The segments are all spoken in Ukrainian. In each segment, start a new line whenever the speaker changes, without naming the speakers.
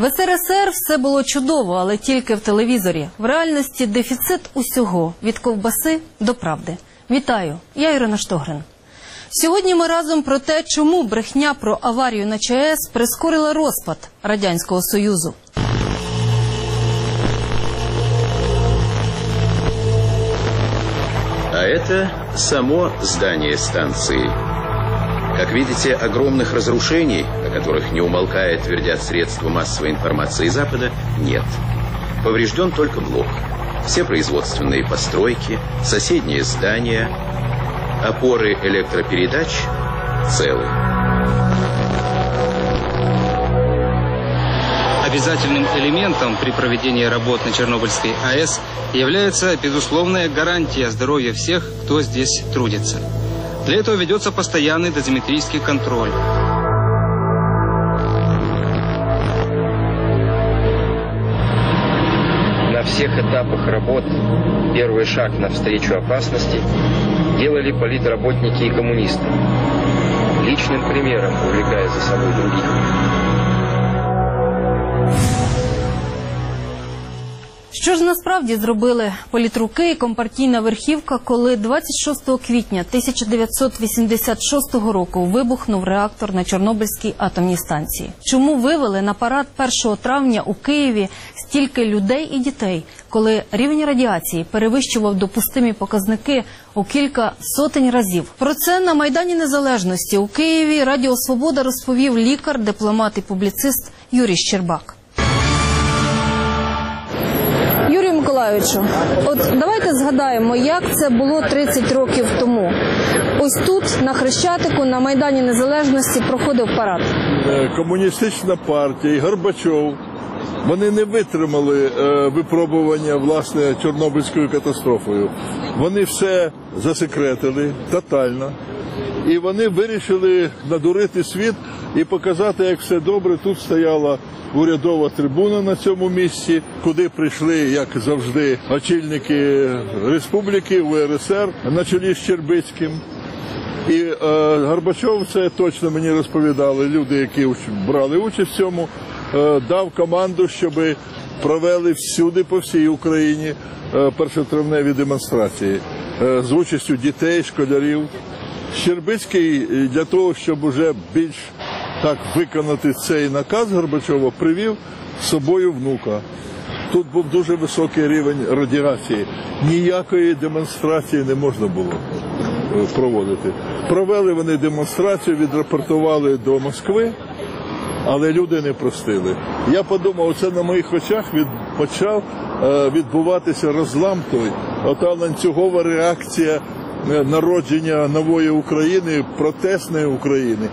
В СРСР все було чудово, але тільки в телевізорі. В реальності дефіцит усього – від ковбаси до правди. Вітаю, я Ірина Штогрин. Сьогодні ми разом про те, чому брехня про аварію на ЧАЕС прискорила розпад Радянського Союзу.
А это само здание станции. Как видите, огромных разрушений, о которых не умолкая твердят средства массовой информации Запада, нет. Поврежден только блок. Все производственные постройки, соседние здания, опоры электропередач целы.
Обязательным элементом при проведении работ на Чернобыльской АЭС является безусловная гарантия здоровья всех, кто здесь трудится. Для этого ведется постоянный дозиметрический контроль.
На всех этапах работ первый шаг навстречу опасности делали политработники и коммунисты, личным примером увлекая за собой других.
Що ж насправді зробили політруки і компартійна верхівка, коли 26 квітня 1986 року вибухнув реактор на Чорнобильській атомній станції? Чому вивели на парад 1 травня у Києві стільки людей і дітей, коли рівень радіації перевищував допустимі показники у кілька сотень разів? Про це на Майдані Незалежності у Києві Радіо Свобода розповів лікар, дипломат і публіцист Юрій Щербак. Юрію Миколайовичу, от давайте згадаємо, як це було 30 років тому. Ось тут, на Хрещатику, на Майдані Незалежності проходив парад.
Комуністична партія і Горбачов, вони не витримали випробування, власне, Чорнобильською катастрофою. Вони все засекретили тотально. І вони вирішили надурити світ і показати, як все добре. Тут стояла урядова трибуна на цьому місці, куди прийшли, як завжди, очільники республіки, УРСР на чолі з Щербицьким. І Горбачов, це точно мені розповідали люди, які брали участь в цьому, дав команду, щоб провели всюди, по всій Україні, першотравневі демонстрації з участю дітей, школярів. Щербицький для того, щоб уже більш так виконати цей наказ Горбачова, привів з собою внука. Тут був дуже високий рівень радіації. Ніякої демонстрації не можна було проводити. Провели вони демонстрацію, відрапортували до Москви, але люди не простили. Я подумав, це на моїх очах почав відбуватися розлам той, ота ланцюгова реакція народження нової України, протестної України.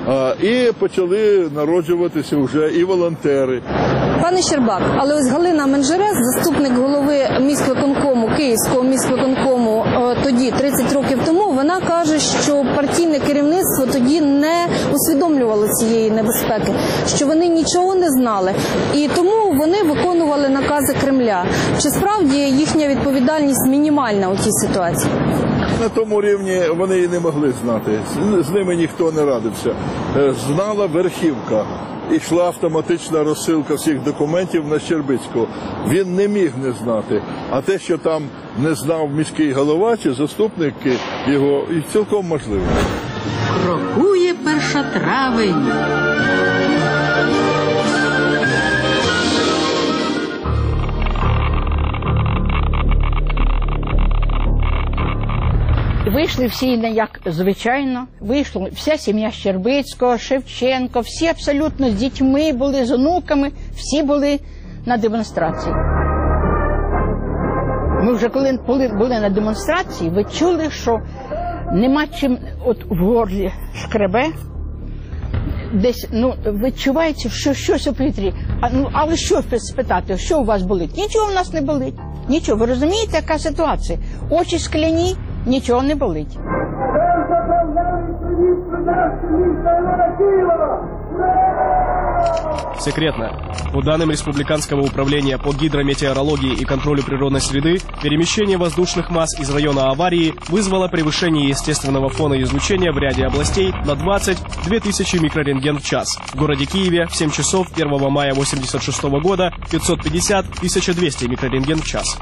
І почали народжуватися вже і волонтери.
Пане Щербак, але ось Галина Менжерес, заступник голови міськвиконкому, Київського міськвиконкому тоді, 30 років тому, вона каже, що партійне керівництво тоді не усвідомлювало цієї небезпеки, що вони нічого не знали, і тому вони виконували накази Кремля. Чи справді їхня відповідальність мінімальна у тій ситуації?
На тому рівні вони і не могли знати. З ними ніхто не радився. Знала верхівка. Йшла автоматична розсилка всіх документів на Щербицького. Він не міг не знати. А те, що там не знав міський голова чи заступники його, і цілком можливо.
Крокує 1 травень. Вийшли всі, як звичайно, вийшла вся сім'я Щербицького, Шевченко, всі абсолютно з дітьми були, з онуками, всі були на демонстрації. Ми вже коли були на демонстрації, ви чули, що нема чим от в горлі шкребе, десь, відчувається, що щось у повітрі. Але що спитати, що у вас болить? Нічого у нас не болить. Нічого. Ви розумієте, яка ситуація? Очі скляні, нічого не болить.
секретно. По данным Республиканского управления по гидрометеорологии и контролю природной среды, перемещение воздушных масс из района аварии вызвало превышение естественного фона излучения в ряде областей на 22 тысячи микрорентген в час. В городе Киеве в 7 часов 1 мая 1986 года 550-1200 микрорентген в час.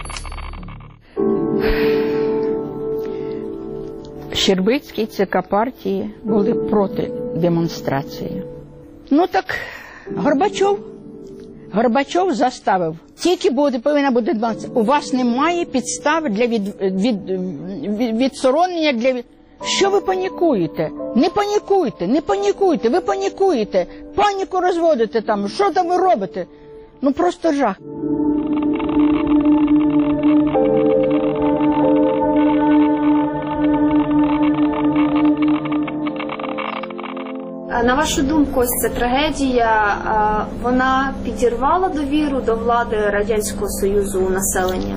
Щербицький, ЦК партії були проти демонстрації. Ну так, Горбачов заставив. Тільки повинна бути демонстрація. У вас немає підстав для відсторонення. Що ви панікуєте? Не панікуйте, ви панікуєте. Паніку розводите там, що там ви робите? Ну просто жах.
На вашу думку, ось ця трагедія, вона підірвала довіру до влади Радянського Союзу у населення?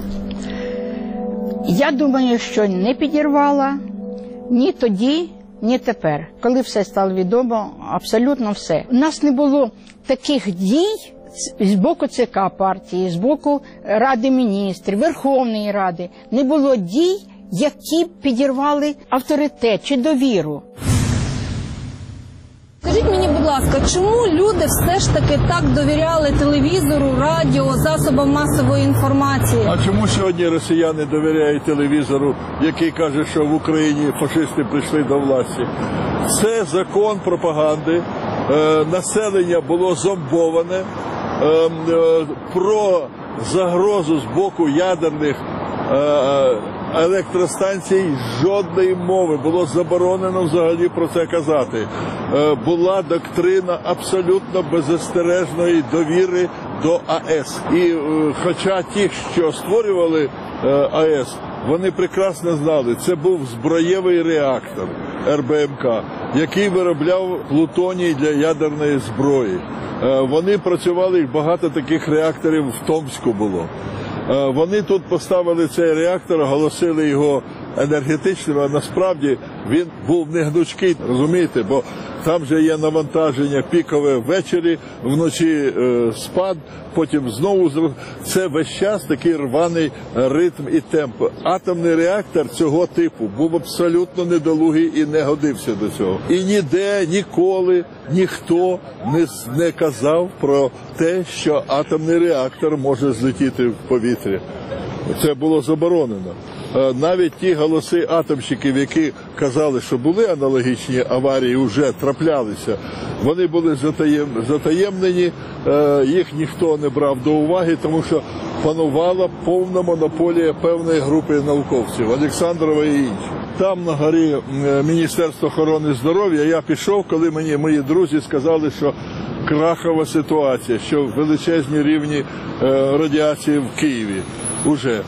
Я думаю, що не підірвала ні тоді, ні тепер. Коли все стало відомо, абсолютно все. У нас не було таких дій з боку ЦК партії, з боку Ради міністрів, Верховної Ради. Не було дій, які підірвали авторитет чи довіру.
Скажіть мені, будь ласка, чому люди все ж таки так довіряли телевізору, радіо, засобам масової інформації?
А чому сьогодні росіяни довіряють телевізору, який каже, що в Україні фашисти прийшли до власті? Це закон пропаганди, населення було зомбоване, про загрозу з боку ядерних електростанцій жодної мови, було заборонено взагалі про це казати. Була доктрина абсолютно беззастережної довіри до АЕС. І хоча ті, що створювали АЕС, вони прекрасно знали, це був зброєвий реактор РБМК, який виробляв плутоній для ядерної зброї. Вони працювали, багато таких реакторів в Томську було. Вони тут поставили цей реактор, оголосили його енергетичним, а насправді він був не гнучкий, розумієте, бо там же є навантаження пікове ввечері, вночі спад, потім знову. Це весь час такий рваний ритм і темп. Атомний реактор цього типу був абсолютно недолугий і не годився до цього. І ніде, ніколи ніхто не казав про те, що атомний реактор може злетіти в повітря. Це було заборонено. Навіть ті голоси атомщиків, які казали, що були аналогічні аварії, вже траплялися, вони були затаємнені, їх ніхто не брав до уваги, тому що панувала повна монополія певної групи науковців, Олександрова і інші. Там на горі Міністерство охорони здоров'я, я пішов, коли мені мої друзі сказали, що крахова ситуація, що величезні рівні радіації в Києві уже.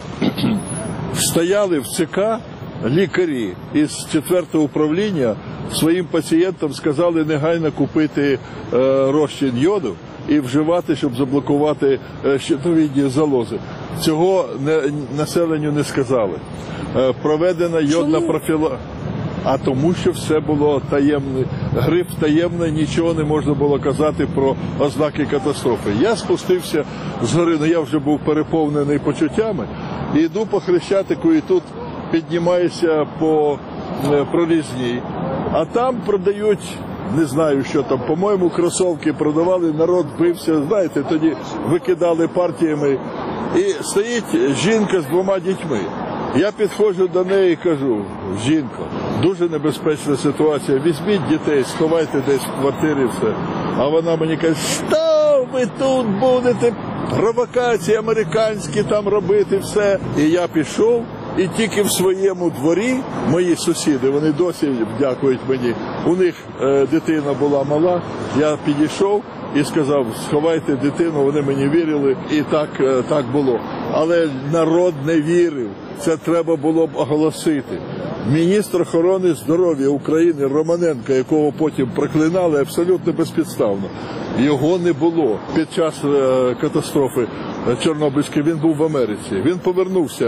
Стояли в ЦК лікарі із 4-го управління, своїм пацієнтам сказали негайно купити розчин йоду і вживати, щоб заблокувати щитовидні залози. Цього населенню не сказали. Проведена йодна профілактика. А тому, що все було таємне. Гриф таємне, нічого не можна було казати про ознаки катастрофи. Я спустився з гори, я вже був переповнений почуттями, і йду по Хрещатику, і тут піднімаюся по Пролізній. А там продають, не знаю, що там, по-моєму, кросовки продавали, народ бився, знаєте, тоді викидали партіями. І стоїть жінка з 2 дітьми. Я підходжу до неї і кажу: жінко, дуже небезпечна ситуація, візьміть дітей, сховайте десь в квартирі все. А вона мені каже: що ви тут будете провокації американські там робити, все. І я пішов, і тільки в своєму дворі мої сусіди, вони досі дякують мені, у них дитина була мала, я підійшов і сказав: сховайте дитину, вони мені вірили, і так було. Але народ не вірив, це треба було б оголосити. Міністр охорони здоров'я України Романенко, якого потім проклинали абсолютно безпідставно, його не було. Під час катастрофи Чорнобильської він був в Америці. Він повернувся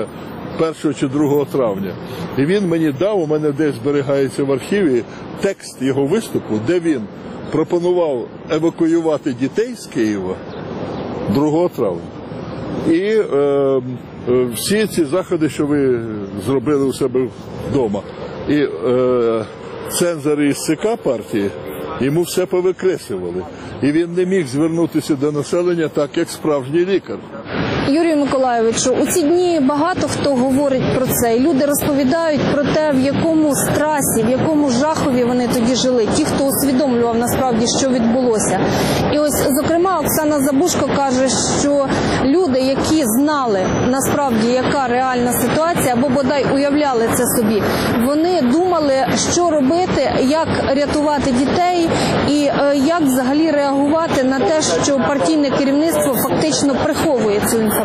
1 чи 2 травня. І він мені дав, у мене десь зберігається в архіві, текст його виступу, де він пропонував евакуювати дітей з Києва 2 травня. І всі ці заходи, що ви зробили у себе вдома. І цензори із ЦК партії йому все повикреслювали. І він не міг звернутися до населення так, як справжній лікар.
Юрію Миколайовичу, у ці дні багато хто говорить про це. І люди розповідають про те, в якому стресі, в якому жахові вони тоді жили. Ті, хто усвідомлював насправді, що відбулося. І ось, зокрема, Оксана Забушко каже, що люди, які знали насправді, яка реальна ситуація, або бодай уявляли це собі, вони думали, що робити, як рятувати дітей і як взагалі реагувати на те, що партійне керівництво фактично приховує цю інформацію.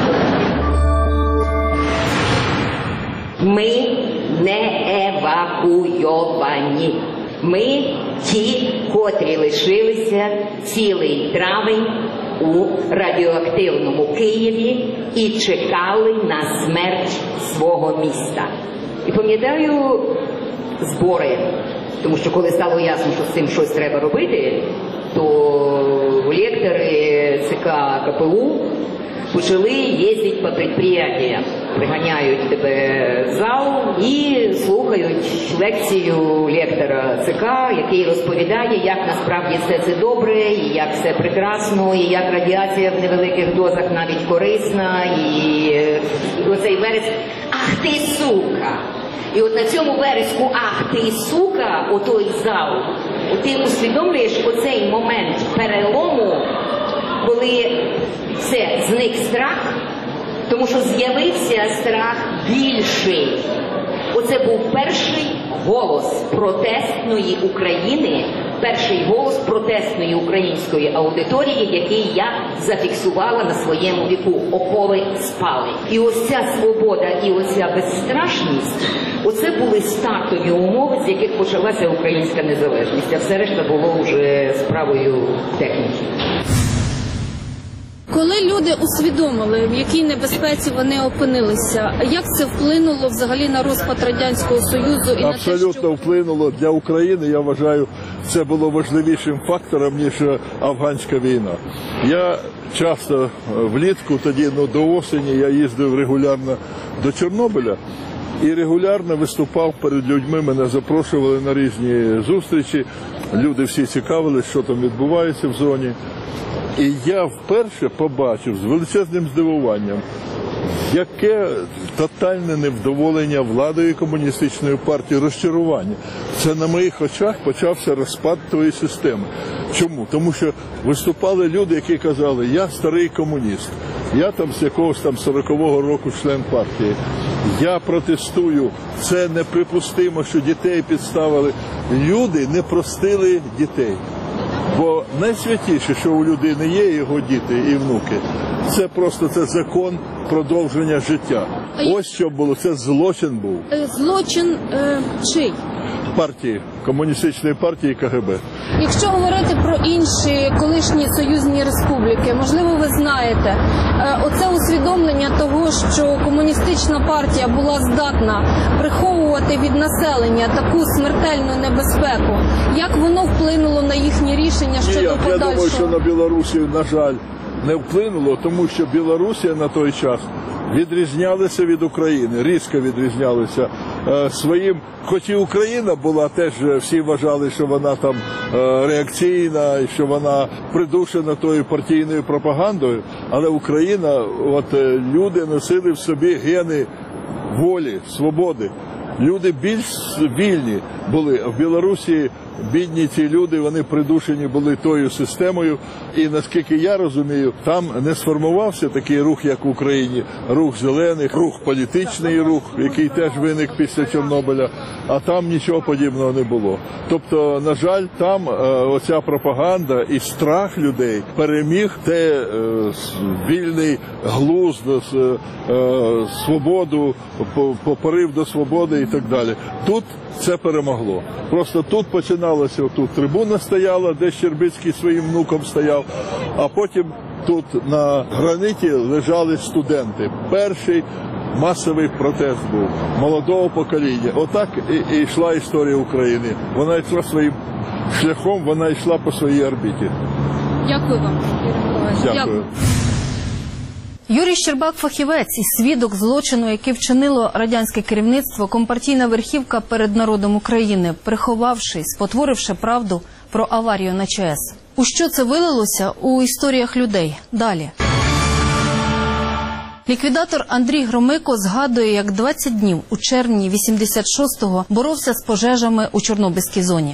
Ми не евакуйовані. Ми ті, котрі лишилися цілий травень у радіоактивному Києві і чекали на смерть свого міста. І пам'ятаю збори, тому що коли стало ясно, що з цим щось треба робити, то лектори ЦК КПУ почали їздити по підприємствам. Приганяють тебе в зал і слухають лекцію лектора ЦК, який розповідає, як насправді все це добре, і як все прекрасно, і як радіація в невеликих дозах навіть корисна, і оцей вереск «Ах ти, сука!» І от на цьому вереску «Ах ти, сука!» отой зал, ти усвідомлюєш оцей момент перелому, коли це зник страх, тому що з'явився страх більший. Оце був перший голос протестної України, перший голос протестної української аудиторії, який я зафіксувала на своєму віку. Окови спали. І ось ця свобода і ось ця безстрашність, оце були стартові умови, з яких почалася українська незалежність, а все решта було вже справою техніки.
Коли люди усвідомили, в якій небезпеці вони опинилися, як це вплинуло взагалі на розпад Радянського Союзу? І
абсолютно
на те, що...
вплинуло. Для України, я вважаю, це було важливішим фактором, ніж афганська війна. Я часто влітку, тоді до осені, я їздив регулярно до Чорнобиля і регулярно виступав перед людьми, мене запрошували на різні зустрічі, люди всі цікавились, що там відбувається в зоні. І я вперше побачив з величезним здивуванням, яке тотальне невдоволення владою комуністичної партії, розчарування. Це на моїх очах почався розпад тої системи. Чому? Тому що виступали люди, які казали, я старий комуніст, я там з якогось там 40-го року член партії, я протестую, це неприпустимо, що дітей підставили. Люди не простили дітей. Бо найсвятіше, що у людини є, його діти і внуки, це просто це закон продовження життя. Ось що було, це злочин був.
Злочин чий?
Партії, комуністичної партії КГБ.
Якщо говорити про інші колишні союзні республіки, можливо, ви знаєте, оце усвідомлення того, що комуністична партія була здатна приховувати від населення таку смертельну небезпеку, як воно вплинуло на їхні рішення щодо подальшого?
Я думаю, що на Білорусі, на жаль, не вплинуло, тому що Білорусія на той час відрізнялися від України, різко відрізнялися своїм, хоч і Україна була теж, всі вважали, що вона там реакційна, і що вона придушена тою партійною пропагандою, але Україна, от люди носили в собі гени волі, свободи. Люди більш вільні були. В Білорусі бідні ці люди, вони придушені були тою системою. І наскільки я розумію, там не сформувався такий рух, як в Україні. Рух зелених, рух політичний рух, який теж виник після Чорнобиля. А там нічого подібного не було. Тобто, на жаль, там оця пропаганда і страх людей переміг те вільний глузд, свободу, порив до свободи і так далі. Тут це перемогло. Просто тут починалося, тут трибуна стояла, де Щербицький своїм внуком стояв, а потім тут на граніті лежали студенти. Перший масовий протест був молодого покоління. Отак і йшла історія України. Вона йшла своїм шляхом, вона йшла по своїй орбіті.
Дякую вам, Юрій Миколаївич.
Дякую.
Юрій Щербак – фахівець і свідок злочину, який вчинило радянське керівництво, компартійна верхівка перед народом України, приховавши, спотворивши правду про аварію на ЧАЕС. У що це вилилося у історіях людей? Далі. Ліквідатор Андрій Громико згадує, як 20 днів у червні 86-го боровся з пожежами у Чорнобильській зоні.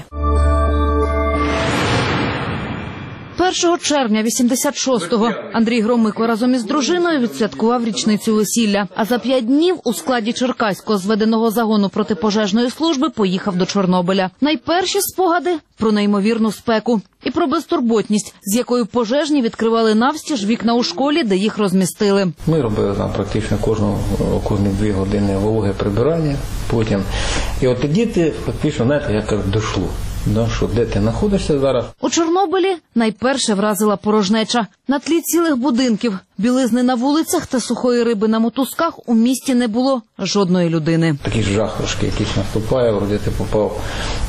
1 червня 86-го Андрій Громико разом із дружиною відсвяткував річницю весілля. А за 5 днів у складі Черкаського зведеного загону протипожежної служби поїхав до Чорнобиля. Найперші спогади про неймовірну спеку і про безтурботність, з якою пожежні відкривали навстіж вікна у школі, де їх розмістили.
Ми робили там практично кожні 2 години вологе прибирання, потім. І от тоді ти фактично, знаєте, як дошло. Що, де ти знаходишся зараз?
У Чорнобилі найперше вразила порожнеча. На тлі цілих будинків, білизни на вулицях та сухої риби на мотузках у місті не було жодної людини.
Такий жах трошки якийсь наступає, вроді ти попав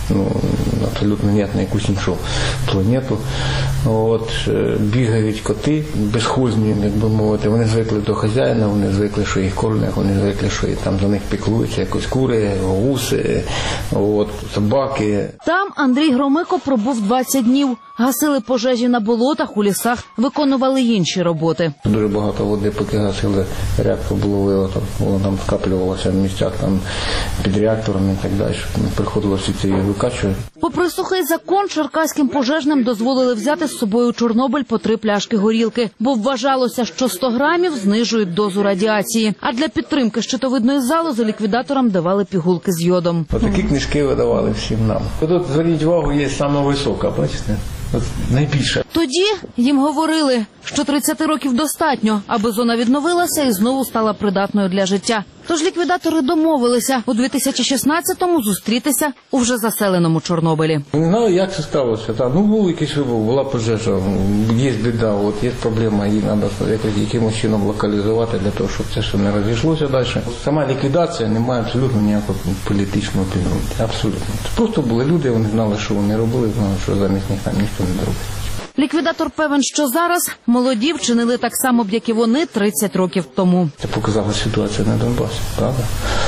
абсолютно ніяк на якусь іншу планету. От, бігають коти безхозні, як би мовити. Вони звикли до хазяїна, вони звикли, що їх кормять, вони звикли, що там за них піклуються, якось кури, гуси, от, собаки.
Там Андрій Громико пробув 20 днів. Гасили пожежі на болотах, у лісах, виконували інші роботи.
Дуже багато води, поки гасили, рядко було вилито, воно там скаплювалося в місцях там, під реакторами і так далі. Приходилося це її викачувати.
Попри сухий закон, черкаським пожежним дозволили взяти з собою у Чорнобиль по 3 пляшки горілки, бо вважалося, що 100 грамів знижують дозу радіації. А для підтримки щитовидної залози ліквідаторам давали пігулки з йодом.
Отакі книжки видавали всім нам. Тут, зверніть увагу, є сама висока, бачите? От найбільше.
Тоді їм говорили, що 30 років достатньо, аби зона відновилася і знову стала придатною для життя. Тож ліквідатори домовилися у 2016-му зустрітися у вже заселеному Чорнобилі.
Не знаю, як це сталося. Був якийсь вибух, була пожежа, є біда, от є проблема, її треба якимось чином локалізувати для того, щоб це все не розійшлося далі. Сама ліквідація не має абсолютно ніякого політичного підґрунтя. Абсолютно. Це просто були люди, вони знали, що вони робили, знали, що замість них там ніхто не робить.
Ліквідатор певен, що зараз молоді вчинили так само, як і вони 30 років тому.
Це показала ситуація на Донбасі, правда?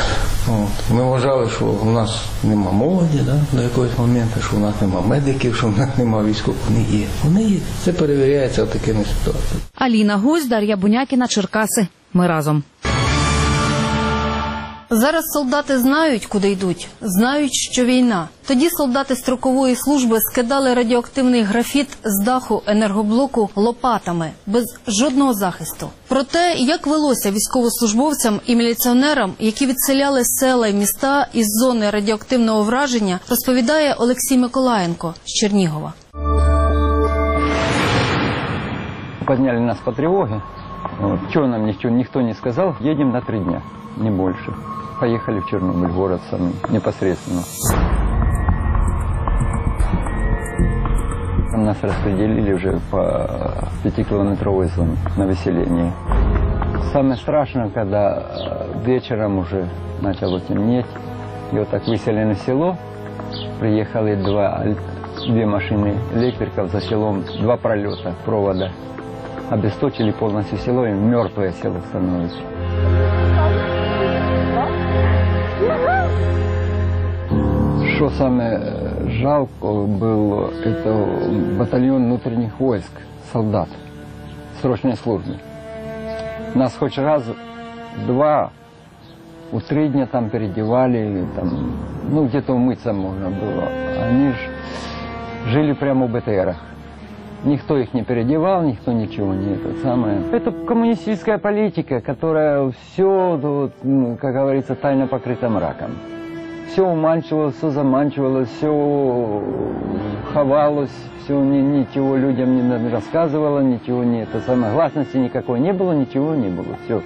От. Ми вважали, що в нас нема молоді, до якогось моменту, що в нас нема медиків, що в нас нема військових. Вони є. Вони є. Це перевіряється такими ситуаціями.
Аліна Гусь, Дар'я Бунякіна, Черкаси. Ми разом.
Зараз солдати знають, куди йдуть, знають, що війна. Тоді солдати строкової служби скидали радіоактивний графіт з даху енергоблоку лопатами, без жодного захисту. Про те, як велося військовослужбовцям і міліціонерам, які відселяли села і міста із зони радіоактивного враження, розповідає Олексій Миколаєнко з Чернігова.
Подняли нас по тревоге. Чего нам никто не сказал, едем на 3 дня, не больше. Поехали в Чернобыль, город сам непосредственно. Нас распределили уже по 5-километровой зоне на выселение. Самое страшное, когда вечером уже начало темнеть, и вот так выселено село, приехали 2 машины электриков за селом, 2 пролета провода. Обесточили полностью село, и мертвое село становится. Что самое жалко было, это батальон внутренних войск, солдат, срочной службы. Нас хоть раз, 2, у 3 дня там переодевали, там, где-то умыться можно было. Они жили прямо в БТРах. Никто их не переодевал, никто ничего не это самое. Это коммунистическая политика, которая все, как говорится, тайно покрыта мраком. Все уманчивалось, все заманчивалось, все ховалось, все ничего людям не рассказывало, ничего не это самое. Гласности никакой не было, ничего не было, все.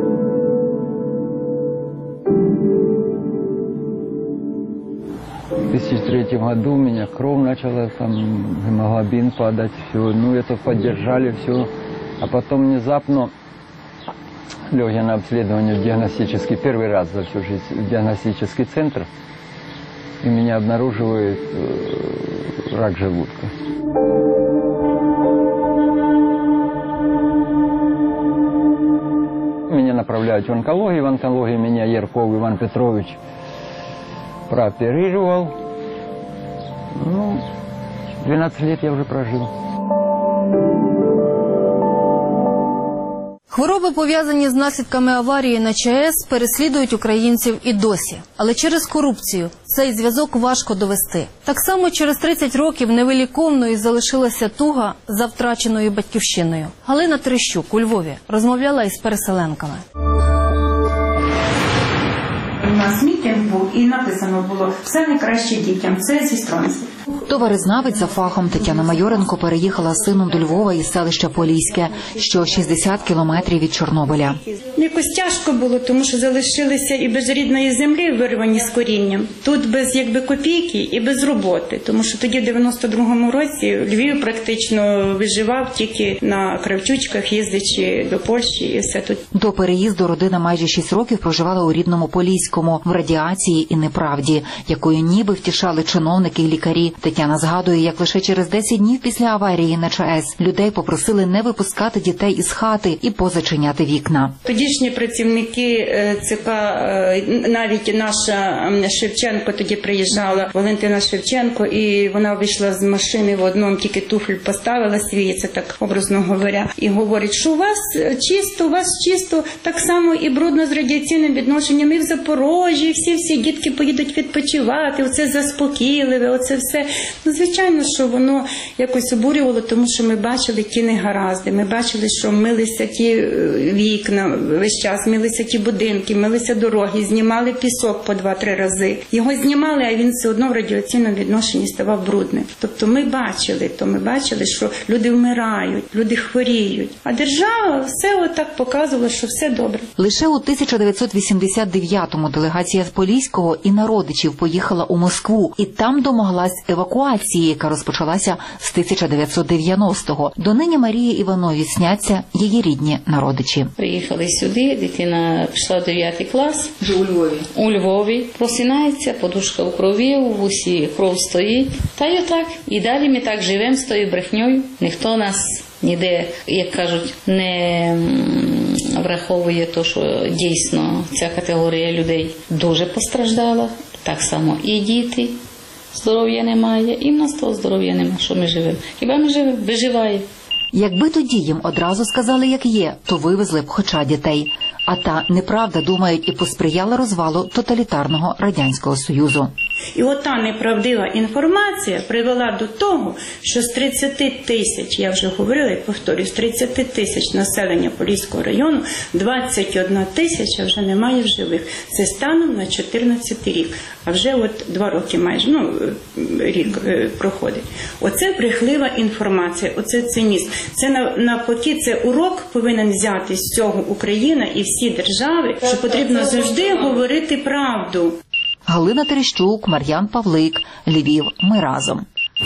В 2003 году у меня кровь начала, там, гемоглобин падать, все. Ну, это поддержали, все. А потом внезапно лег я на обследование в диагностический, первый раз за всю жизнь, в диагностический центр. И меня обнаруживает рак желудка. Меня направляют в онкологию. В онкологии меня Ярков Иван Петрович прооперировал. Ну, 12 лет я уже прожил.
Хвороби, пов'язані з наслідками аварії на ЧАЕС, переслідують українців і досі. Але через корупцію цей зв'язок важко довести. Так само через 30 років невиліковною залишилася туга за втраченою батьківщиною. Галина Терещук у Львові розмовляла із переселенками.
У нас мітинг був і написано було «Все найкраще дітям». Це зі Стронців.
Товаризнавець за фахом Тетяна Майоренко переїхала з сином до Львова із селища Поліське, що 60 кілометрів від Чорнобиля.
Якось тяжко було, тому що залишилися і без рідної землі, вирвані з корінням. Тут без копійки і без роботи, тому що тоді в 92-му році Львів практично виживав тільки на кравчучках, їздячи до Польщі і все тут.
До переїзду родина майже 6 років проживала у рідному Поліському, в радіації і неправді, якою ніби втішали чиновники і лікарі. Тетяна згадує, як лише через 10 днів після аварії на ЧАЕС людей попросили не випускати дітей із хати і позачиняти вікна.
Тодішні працівники ЦК, навіть наша Шевченко тоді приїжджала, Валентина Шевченко, і вона вийшла з машини в одному, тільки туфлю поставила свій, це так образно говоря, і говорить, що у вас чисто, так само і брудно з радіаційним відношенням, і в Запорожжі, всі дітки поїдуть відпочивати, оце заспокійливе, оце все. Ну, звичайно, що воно якось обурювало, тому що ми бачили ті негаразди, ми бачили, що милися ті вікна весь час, милися ті будинки, милися дороги, знімали пісок по 2-3 рази. Його знімали, а він все одно в радіаційному відношенні ставав брудним. Тобто ми бачили, що люди вмирають, люди хворіють. А держава все отак показувала, що все добре.
Лише у 1989-му делегація з Поліського і на родичів поїхала у Москву, і там домоглась евакуації, яка розпочалася з 1990-го. Донині Марії Іванові сняться її рідні народичі.
Приїхали сюди, дитина пішла в 9 клас. Вже у Львові? У Львові. Просинається, подушка у крові, у вусі кров стоїть. Та й отак. І далі ми так живемо з тою брехньою. Ніхто нас ніде, як кажуть, не враховує те, що дійсно ця категорія людей дуже постраждала. Так само і діти. Здоров'я немає, і в нас того здоров'я немає, що ми живемо. Хіба ми живемо? Виживаємо.
Якби тоді їм одразу сказали, як є, то вивезли б хоча дітей. А та неправда, думають, і посприяла розвалу тоталітарного Радянського Союзу.
І ота неправдива інформація привела до того, що з 30 тисяч, я вже говорила і повторюю, з 30 тисяч населення Поліського району 21 тисяча вже немає в живих. Це станом на 14 рік. А вже от 2 роки майже, рік проходить. Оце брехлива інформація, оце цинізм. Це навпаки, це урок повинен взяти з цього Україна і всі держави, що потрібно завжди говорити правду.
Галина Терещук, Мар'ян Павлик, Львів. Ми разом.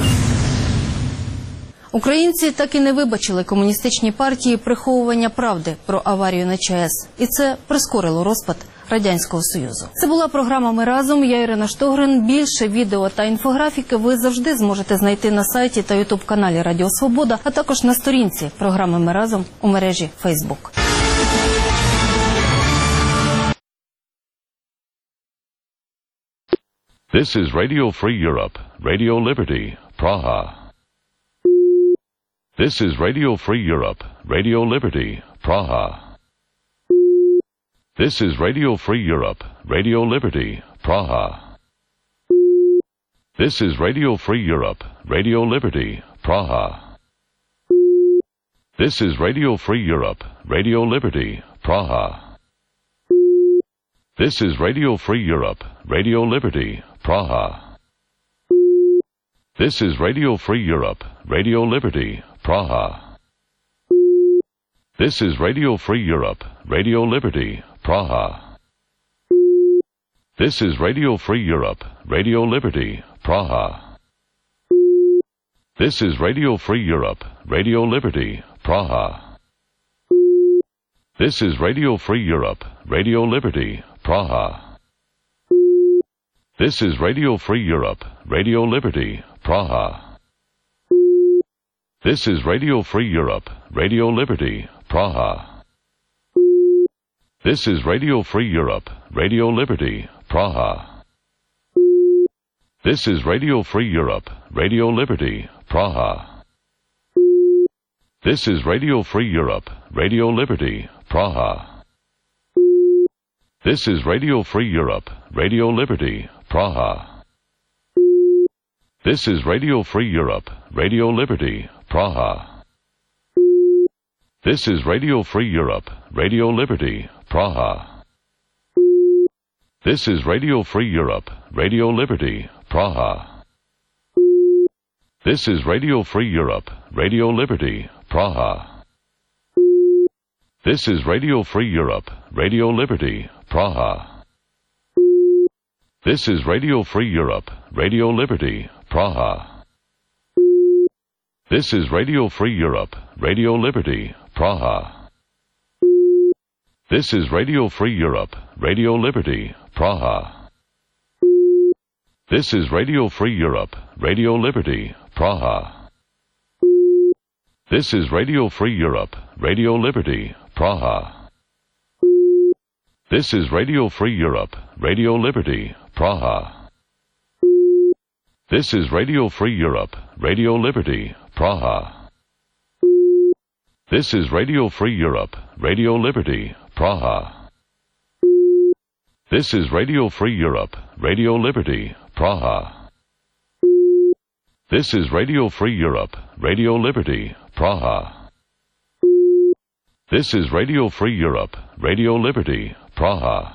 Українці так і не вибачили комуністичній партії приховування правди про аварію на ЧАЕС. І це прискорило розпад Радянського Союзу. Це була програма «Ми разом». Я Ірина Штогрин. Більше відео та інфографіки ви завжди зможете знайти на сайті та ютуб-каналі Радіо Свобода, а також на сторінці програми «Ми разом» у мережі Фейсбук.
This is Radio Free Europe, Radio Liberty, Praha. This is Radio Free Europe, Radio Liberty, Praha. This is Radio Free Europe, Radio Liberty, Praha. This is Radio Free Europe, Radio Liberty, Praha. This is Radio Free Europe, Radio Liberty, Praha. This is Radio Free Europe, Radio Liberty, Praha. This is Radio Free Europe, Radio Liberty, Praha. This is Radio Free Europe, Radio Liberty, Praha. This is Radio Free Europe, Radio Liberty, Praha. This is Radio Free Europe, Radio Liberty, Praha. This is Radio Free Europe, Radio Liberty, Praha. This is Radio Free Europe, Radio Liberty, Praha. This is Radio Free Europe, Radio Liberty, Praha. This is Radio Free Europe, Radio Liberty, Praha. This is Radio Free Europe, Radio Liberty, Praha. This is Radio Free Europe, Radio Liberty, Praha. This is Radio Free Europe, Radio Liberty, Praha. This is Radio Free Europe, Radio Liberty, Praha. This is Radio Free Europe, Radio Liberty, Praha. This is Radio Free Europe, Radio Liberty, Praha. This is Radio Free Europe, Radio Liberty, Praha. This is Radio Free Europe, Radio Liberty, Praha. This is Radio Free Europe, Radio Liberty, Praha. This is Radio Free Europe, Radio Liberty, Praha. This is Radio Free Europe, Radio Liberty, Praha. This is Radio Free Europe, Radio Liberty, Praha. This is Radio Free Europe, Radio Liberty, Praha. This is Radio Free Europe, Radio Liberty, Praha. This is Radio Free Europe, Radio Liberty, Praha. This is Radio Free Europe, Radio Liberty, Praha. This is Radio Free Europe, Radio Liberty, Praha. This is Radio Free Europe, Radio Liberty, Praha. This is Radio Free Europe, Radio Liberty, Praha.